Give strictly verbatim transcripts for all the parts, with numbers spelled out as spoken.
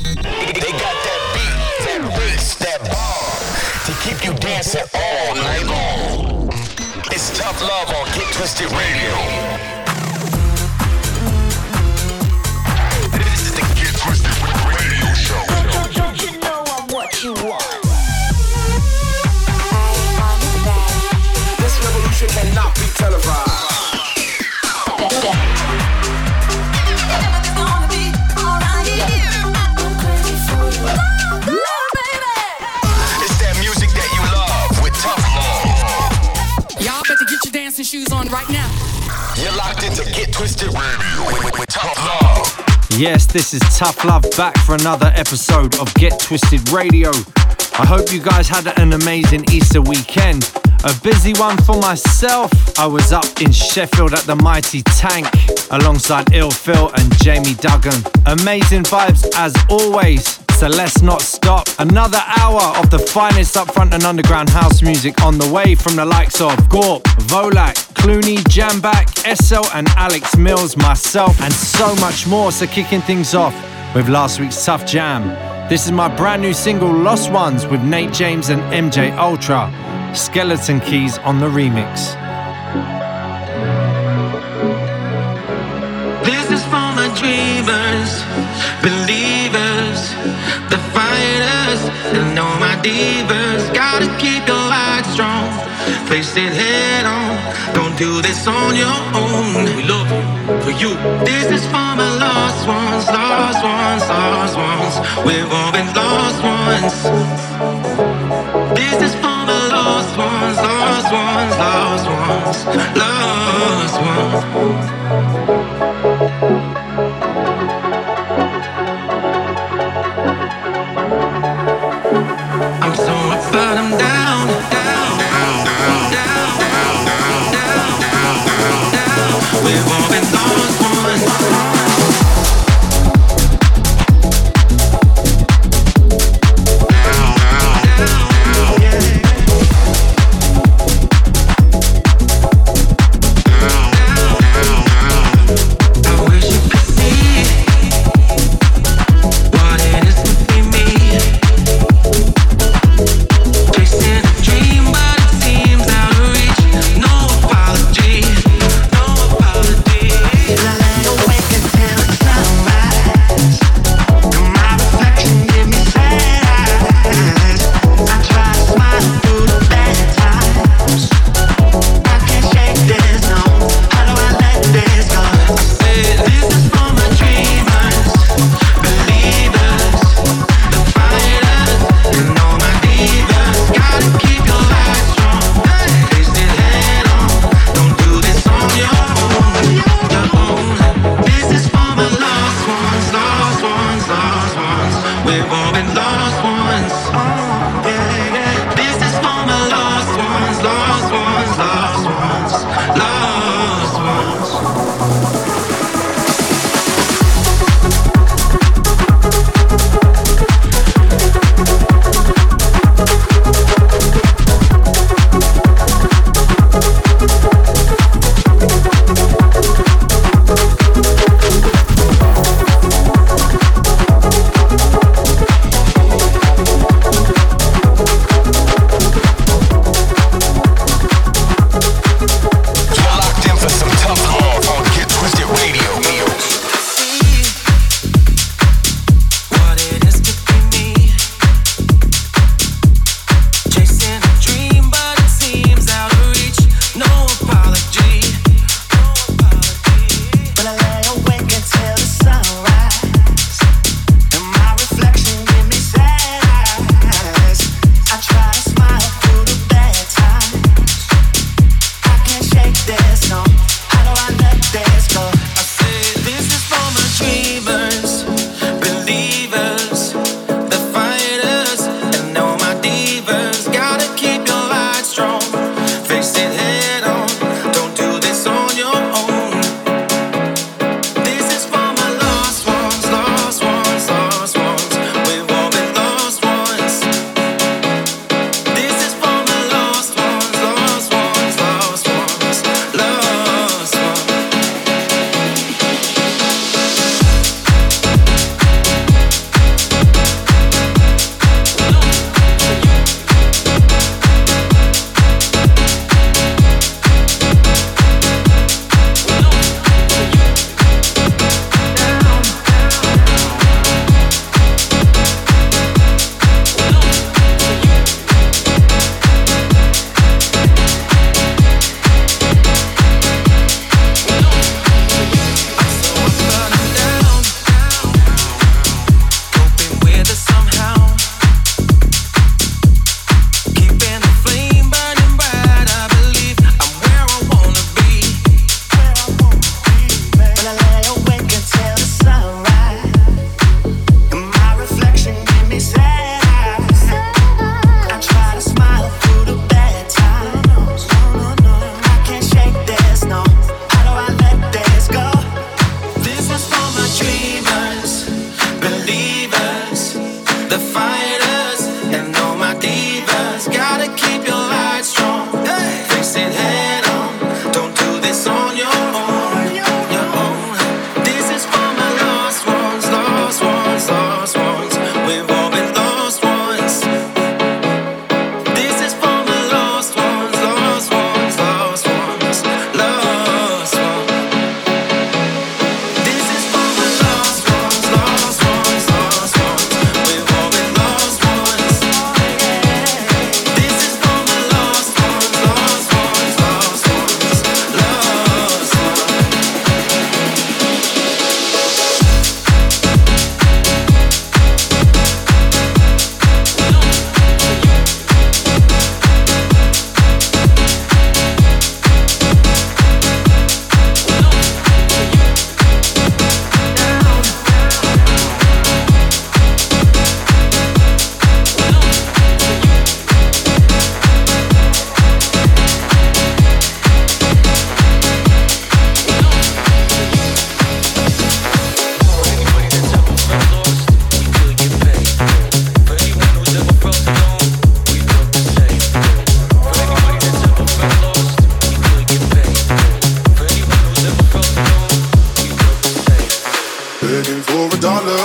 They got that beat, that bass, that bar to keep you dancing all night long. It's Tough Love on Get Twisted Radio. This is the Get Twisted Radio Show. Don't, don't you know I'm what you want? This revolution cannot be televised. Shoes on right now. You're locked into Get Twisted Radio with, with, with Tough Love. Yes, this is Tough Love back for another episode of Get Twisted Radio. I hope you guys had an amazing Easter weekend. A busy one for myself. I was up in Sheffield at the Mighty Tank alongside Ill Phil and Jamie Duggan. Amazing vibes as always. So let's not stop. Another hour of the finest upfront and underground house music on the way from the likes of Gorp, Volak, Clooney, Jambak, S L and Alex Mills, myself and so much more. So kicking things off with last week's Tough Jam. This is my brand new single Lost Ones with Nate James and M J Ultra. Skeleton Keys on the remix. This is for my dreamers, believers, the fighters, and know my divas. Gotta keep your light strong, face it head on. Don't do this on your own. We love you, for you. This is for my lost ones, lost ones, lost ones. We've all been lost ones. This is for my lost ones, lost ones, lost ones, lost ones. I'm so up, but I'm down, down, down, down, down, down, down, down, down. We've all been lost ones.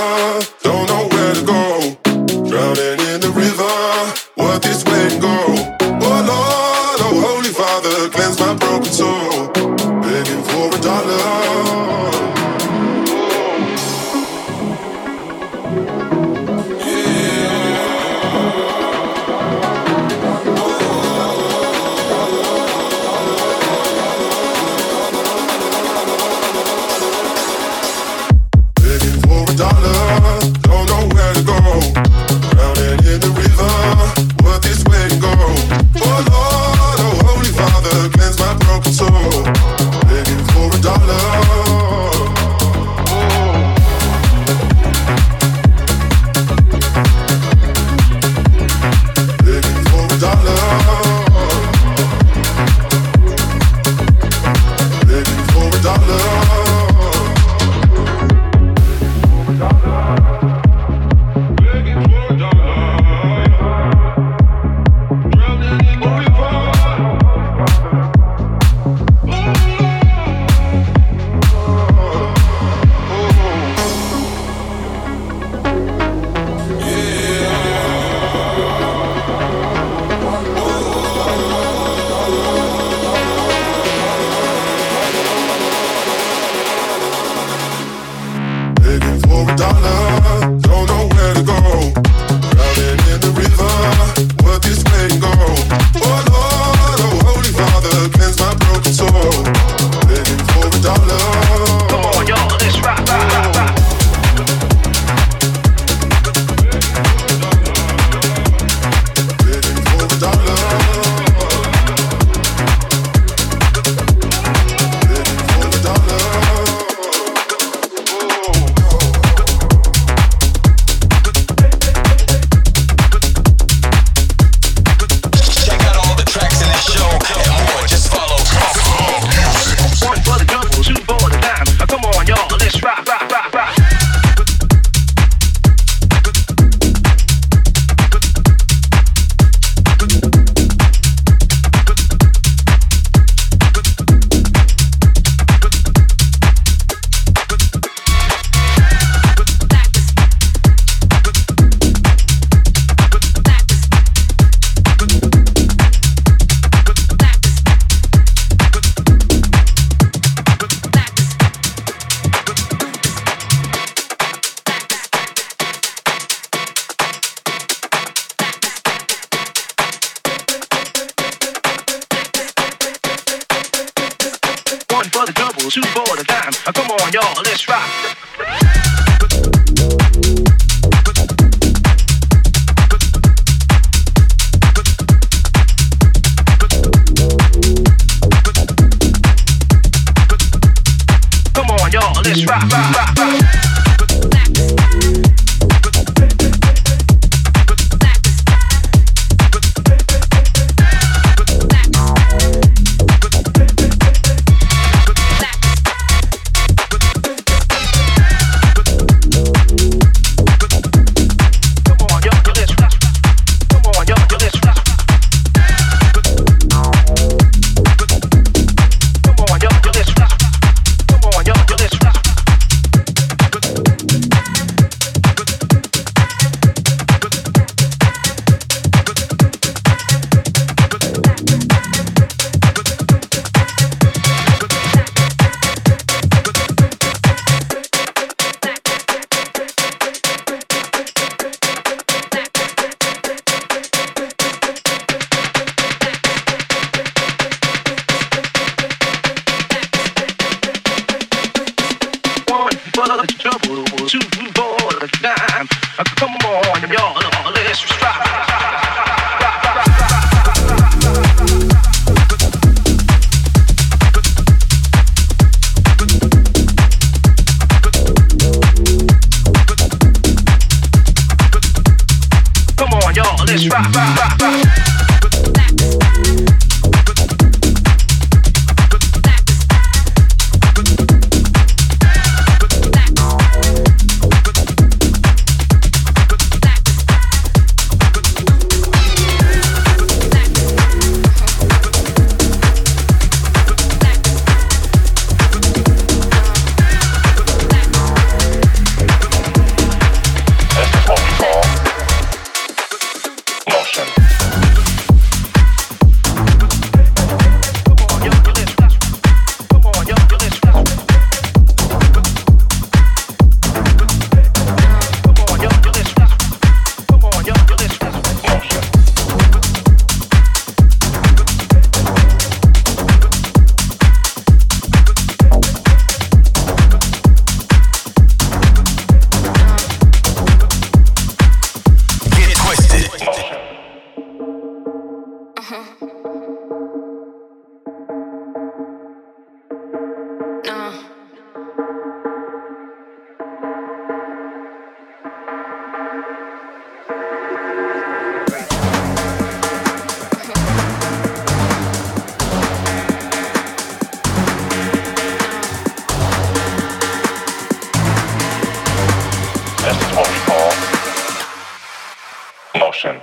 don't know where to go. Drowning in the river, what this way can go. Oh Lord, oh Holy Father, cleanse my broken soul. Begging for a dollar. Two for the dime. Come on, y'all, let's rock. Come on, y'all, let's rock, rock, rock, rock. Motion.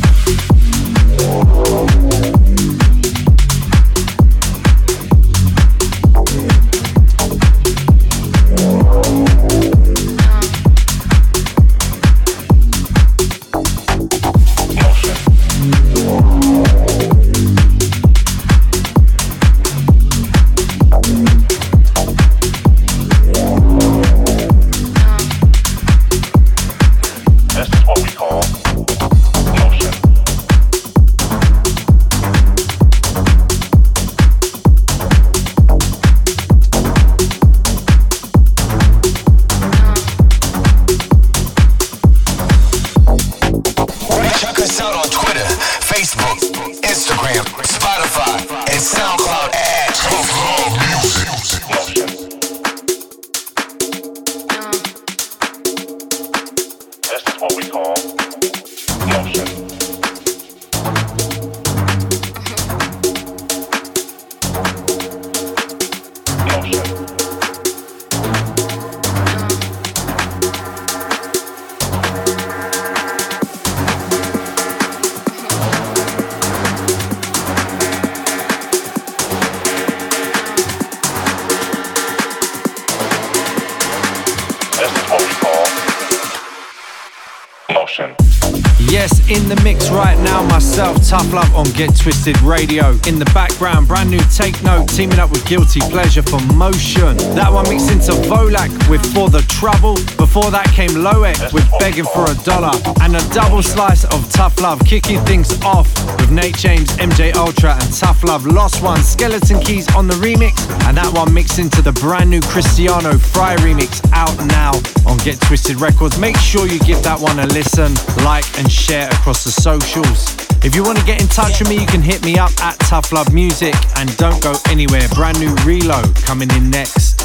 In the mix right now, myself, Tough Love on Get Twisted Radio. In the background, brand new Take Note, teaming up with Guilty Pleasure for Motion. That one mixed into Volak with For the Trouble. Before that came Loek with Begging for a Dollar. And a double slice of Tough Love, kicking things off with Nate James, M J Ultra and Tough Love Lost One. Skeleton Keys on the remix. And that one mixed into the brand new Cristiano Fry remix, out now on Get Twisted Records. Make sure you give that one a listen, like and share across the socials. If you want to get in touch with me, you can hit me up at Tough Love Music. And don't go anywhere, brand new Reload coming in next.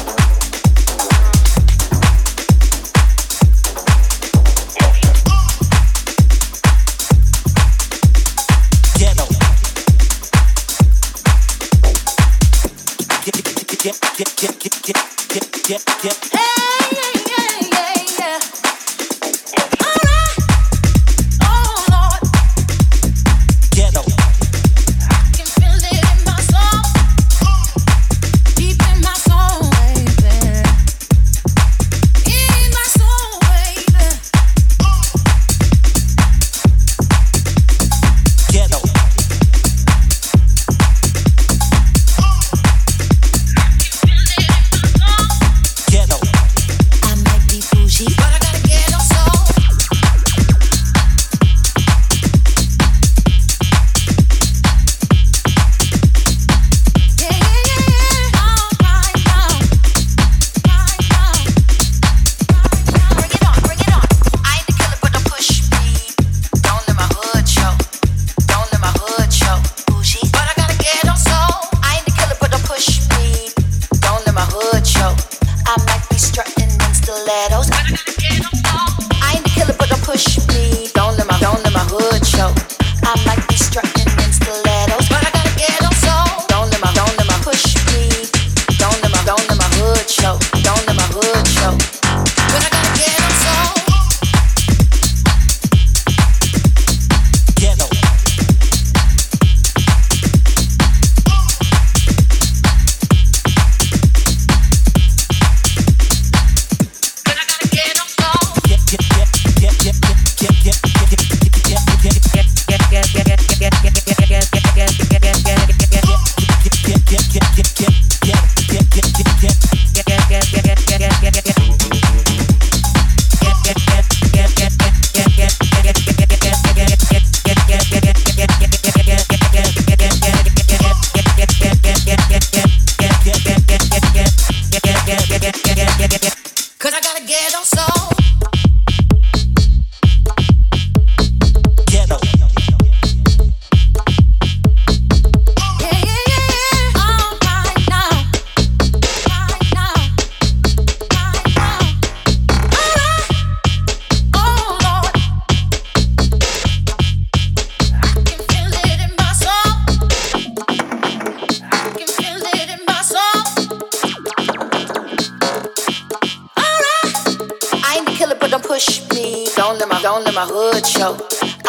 Don't let my, don't let my hood show.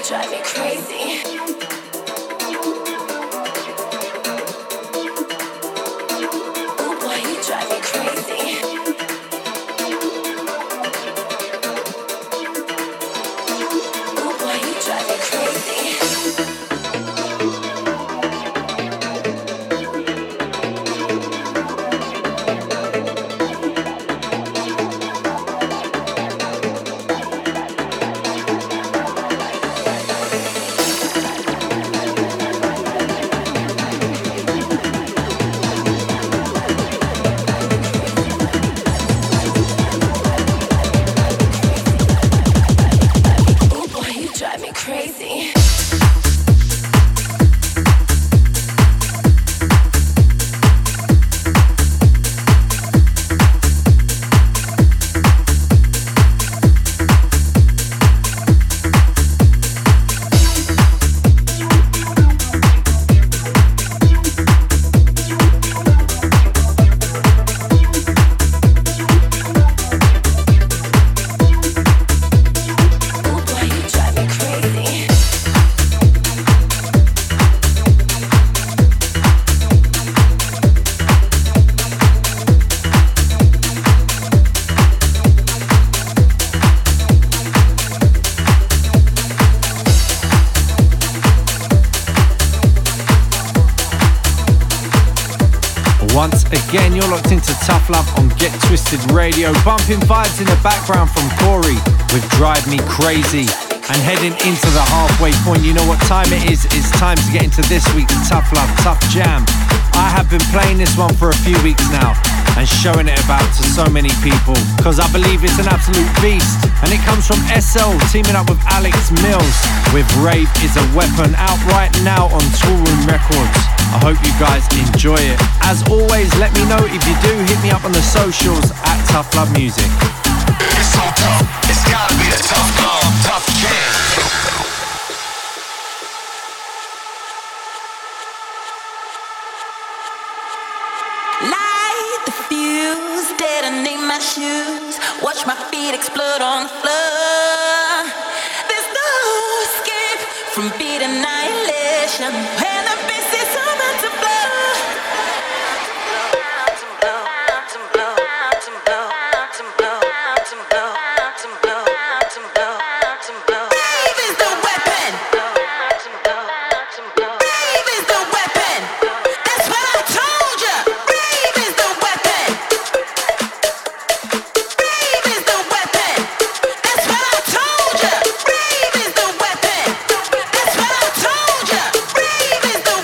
drive me crazy. Oh boy, you drive me crazy. Oh boy, you drive me crazy. Again, you're locked into Tough Love on Get Twisted Radio. Bumping vibes in the background from Corey with Drive Me Crazy. And heading into the halfway point, you know what time it is? It's time to get into this week's Tough Love, Tough Jam. I have been playing this one for a few weeks now and showing it about to so many people because I believe it's an absolute beast. And it comes from S L teaming up with Alex Mills with Rave is a Weapon, out right now on Toolroom Records. I hope you guys enjoy it. As always, let me know if you do. Hit me up on the socials at Tough Love Music. It's so tough, it's gotta be the tough love, tough jam. Light the fuse, detonate my shoes, watch my feet explode on the floor. There's no escape from beat annihilation. And the beast is about to blow. Rave is the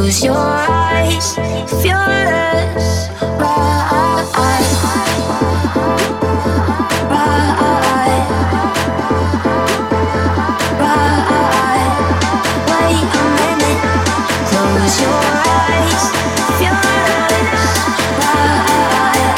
Close your eyes, feel this right, right. Wait a minute, close your eyes, feel this right.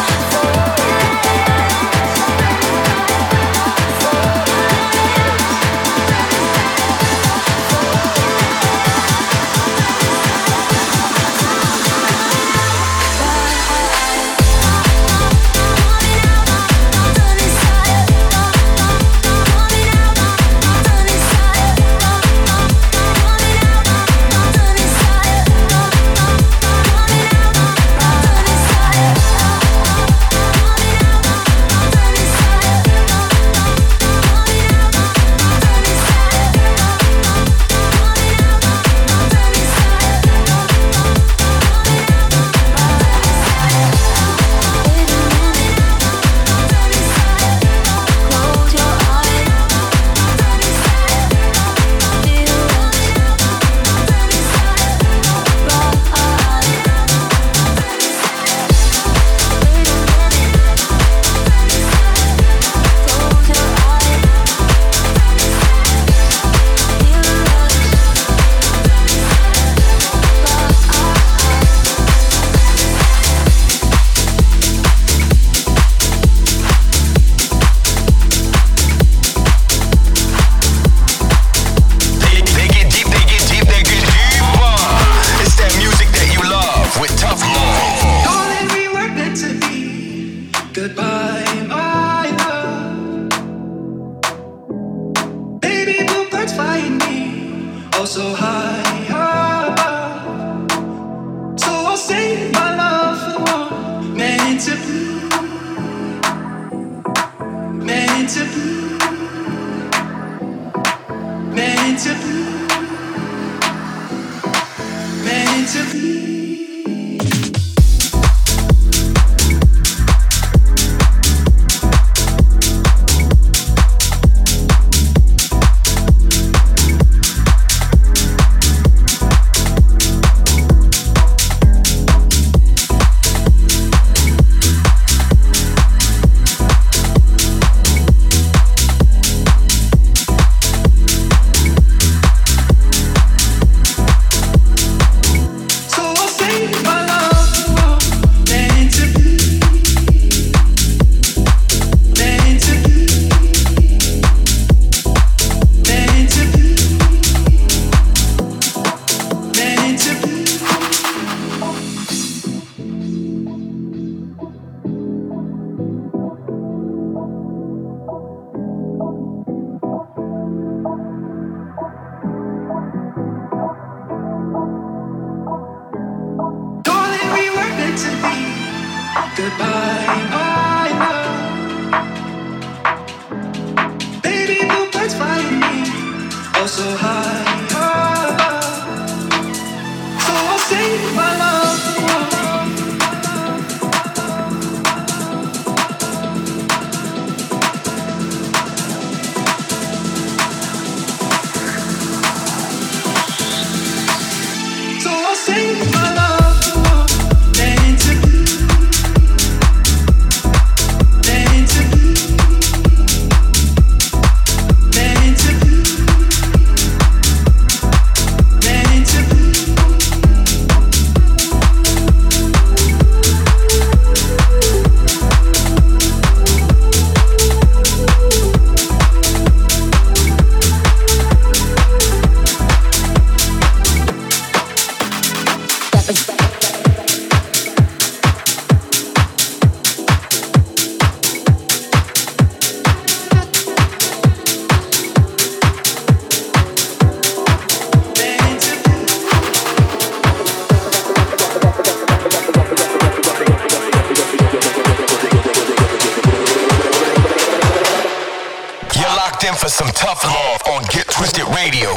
For some tough love on Get Twisted Radio.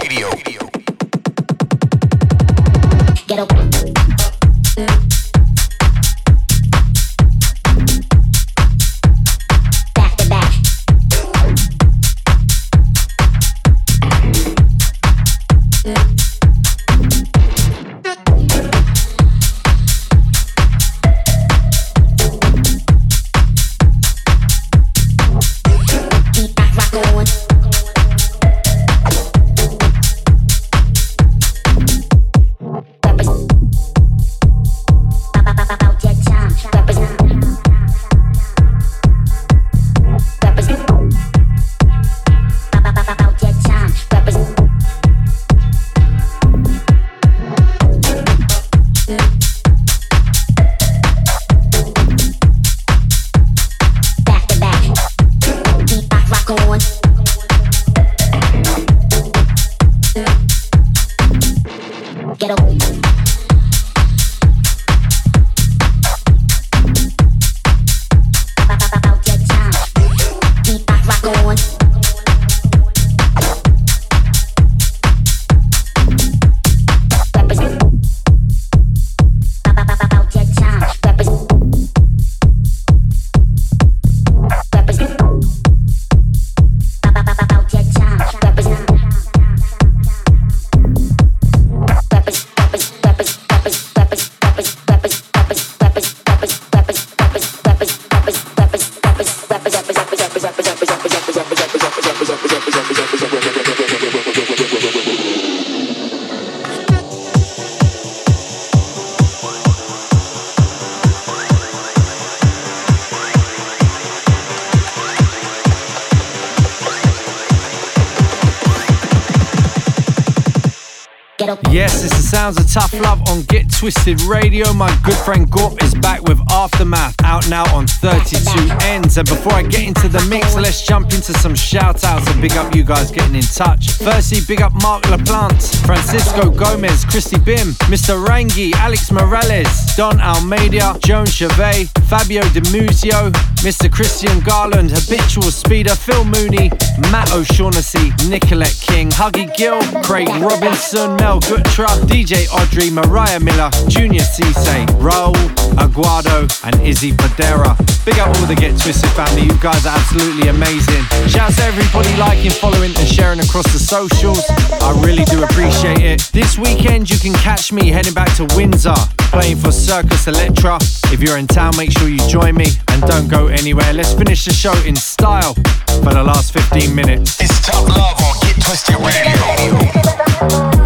Get up. Back to back. Yes, it's the sounds of Tough Love on Get Twisted Radio. My good friend Gorp is back with Aftermath, out now on thirty-two ends. And before I get into the mix, let's jump into some shout outs and big up you guys getting in touch. Firstly, big up Mark LaPlante, Francisco Gomez, Christy Bim, Mister Rangi, Alex Morales, Don Almeida, Joan Chevet, Fabio DiMuzio, Mister Christian Garland, Habitual Speeder, Phil Mooney, Matt O'Shaughnessy, Nicolette King, Huggy Gill, Craig Robinson, Mel Gutra, D J Audrey, Mariah Miller, Junior Cisse, Raul Aguado, and Izzy Padera. Big up all the Get Twisted family, you guys are absolutely amazing. Shouts to everybody liking, following and sharing across the socials. I really do appreciate it. This weekend you can catch me heading back to Windsor, playing for Circus Electra. If you're in town, make sure you join me and don't go anywhere. Let's finish the show in style for the last fifteen minutes. It's Tough Love on Get Twisted Radio.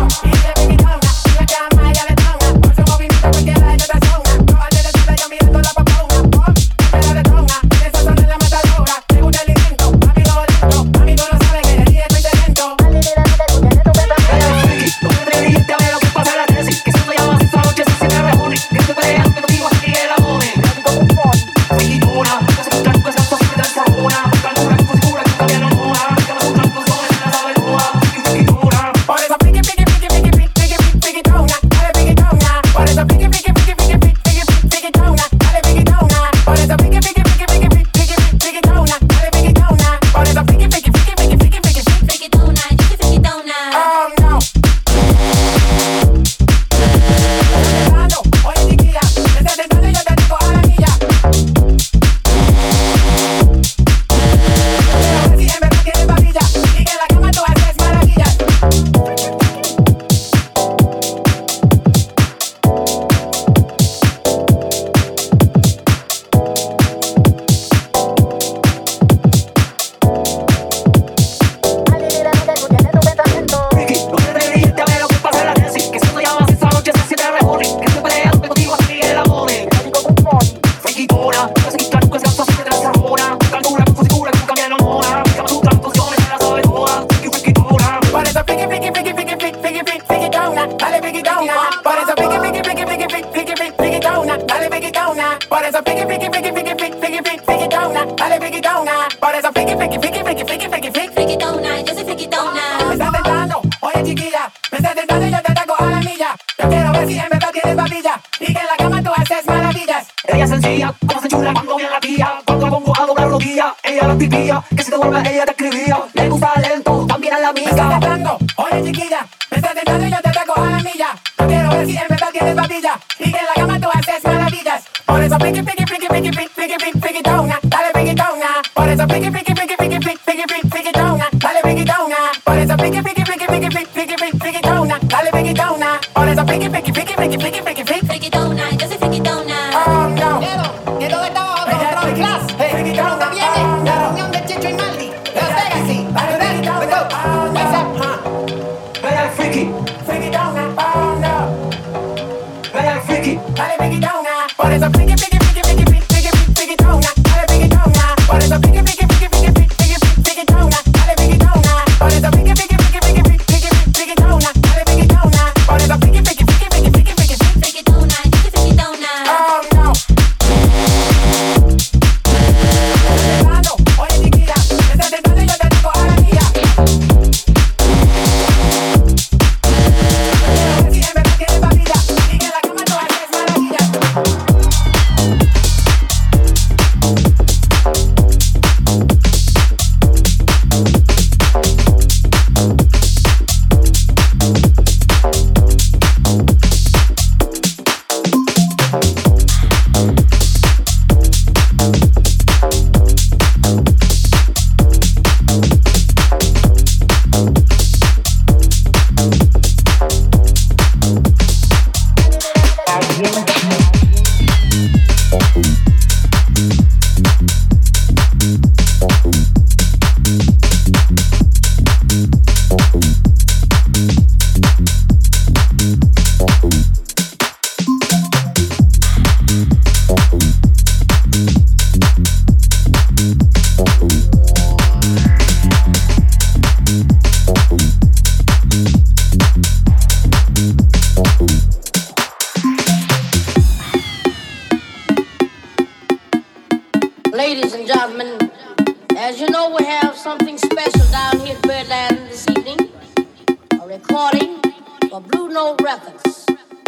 know, we have something special down here at Birdland this evening. A recording for Blue Note Records.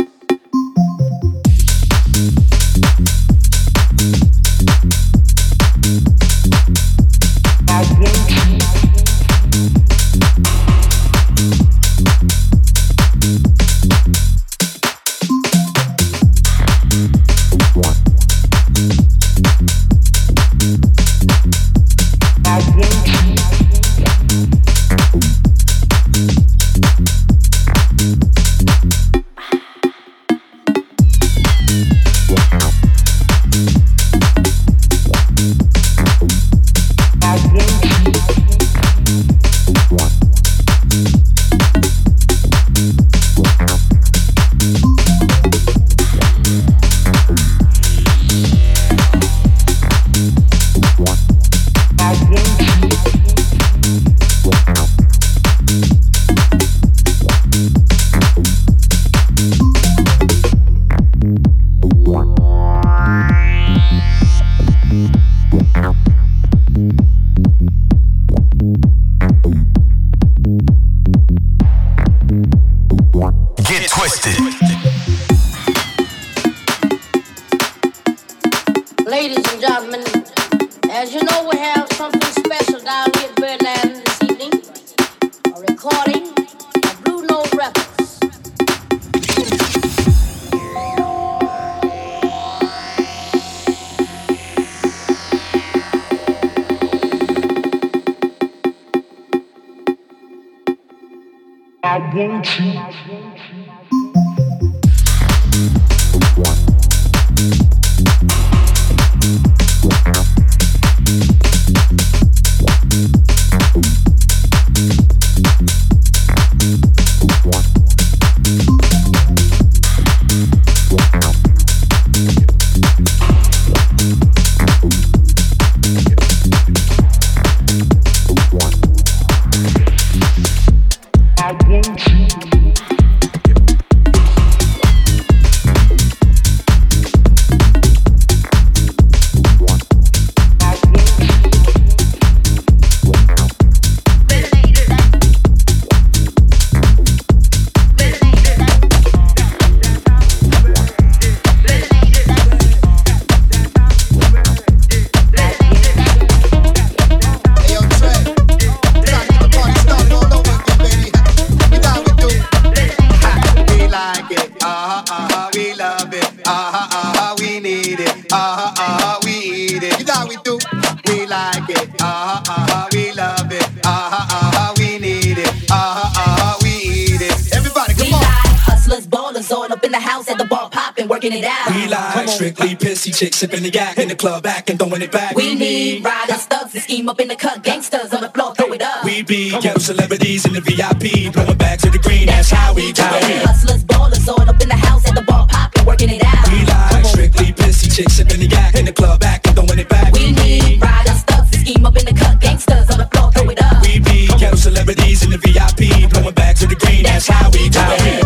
Chicks sipping the yak in the club, back and throwing it back. We need riders, thugs, and scheme up in the cut. Gangsters on the floor, throw it up. We be ghetto celebrities in the V I P, blowing back to the green. That's how we do it. Hustlers, ballers, all up in the house at the bar, popping, working it out. We like strictly pissy chicks sipping the yak in the club, back and throwing it back. We need riders, thugs, and scheme up in the cut. Gangsters on the floor, throw it up. We be ghetto celebrities in the V I P, blowing back to the green. That's how we do it.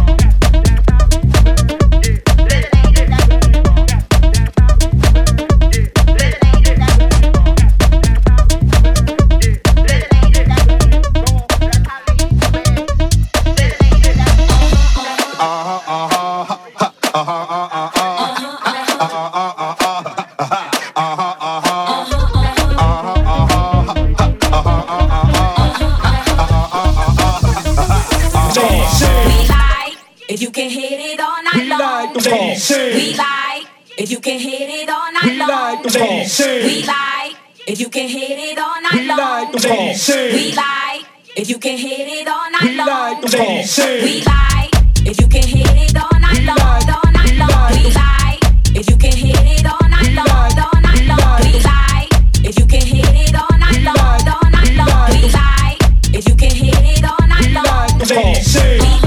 We like if you can hit it all night long. We like if you can hit it all night long. We like if you can hit it all night long. We like if you can hit it all night long, all night long. We like if you can hit it all night long, all night long. We like if you can hit it all night long, all night long. We like if you can hit it all night long.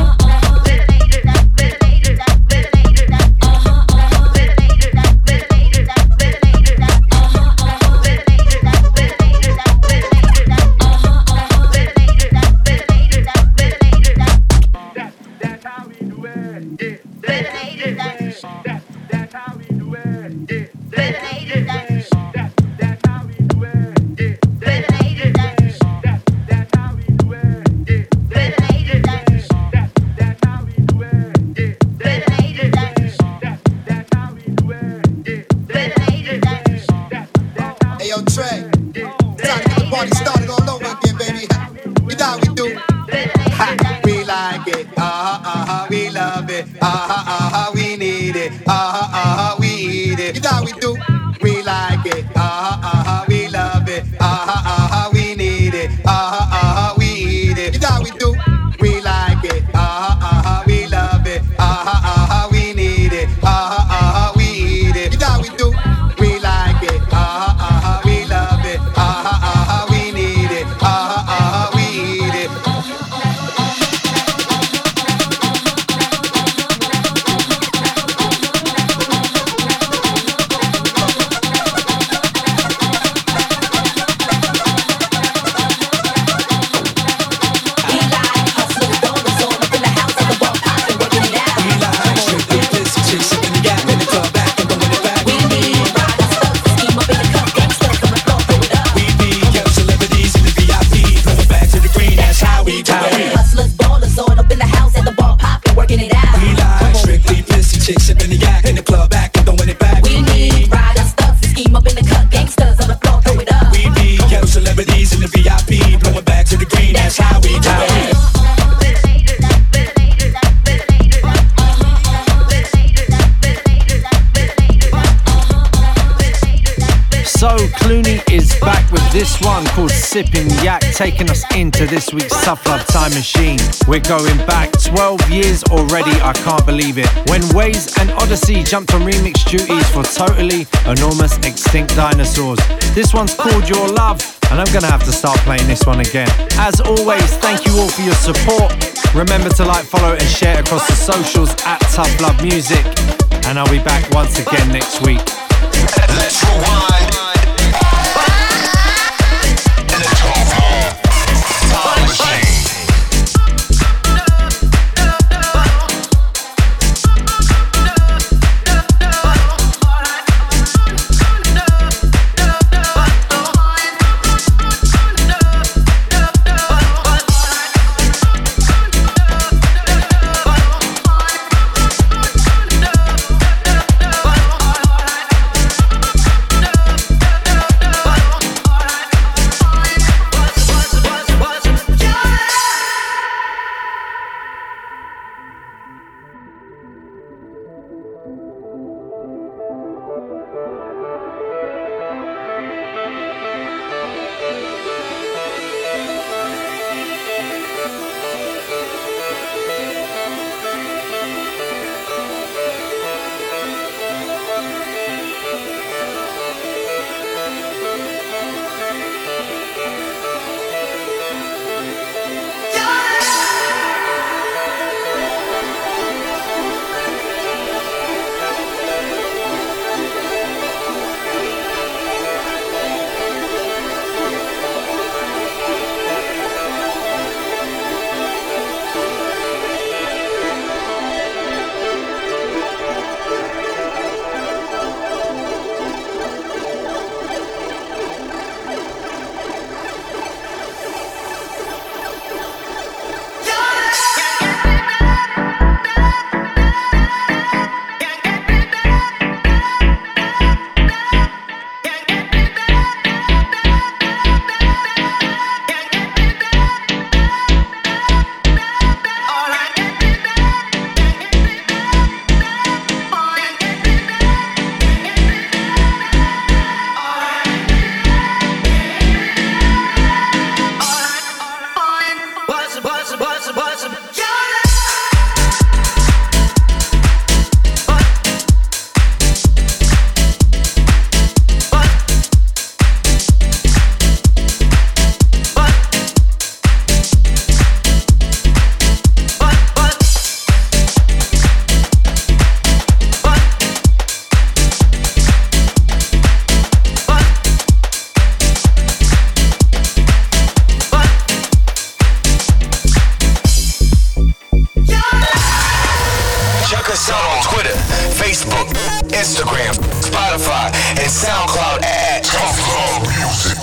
That's how we do it. party started all over again, baby. You know how we do. Ha, we like it. Uh-huh, uh-huh, we love it. Uh-huh, uh-huh, we need it. Uh-huh, uh-huh, we eat it. You know how we do. We like it. Uh-huh, uh-huh, we love it. Uh-huh, uh-huh, we need it. Uh-huh, uh-huh, we eat it. You know how we do. We like it. Uh-huh, uh-huh, we love it. Uh-huh, uh-huh, we need it. Uh-huh, uh-huh, we eat it. You know how we do. We like it. Uh-huh, uh-huh, we love it. Uh-huh, uh-huh, we need it. Uh-huh, uh-huh, we eat it. This one called Sippin' Yak, taking us into this week's Tough Love Time Machine. We're going back twelve years already, I can't believe it. When Waze and Odyssey jumped on remix duties for Totally Enormous Extinct Dinosaurs. This one's called Your Love, and I'm gonna have to start playing this one again. As always, thank you all for your support. Remember to like, follow and share across the socials at Tough Love Music. And I'll be back once again next week. Let's rewind. Facebook, Instagram, Spotify, and SoundCloud at Tough Love Music.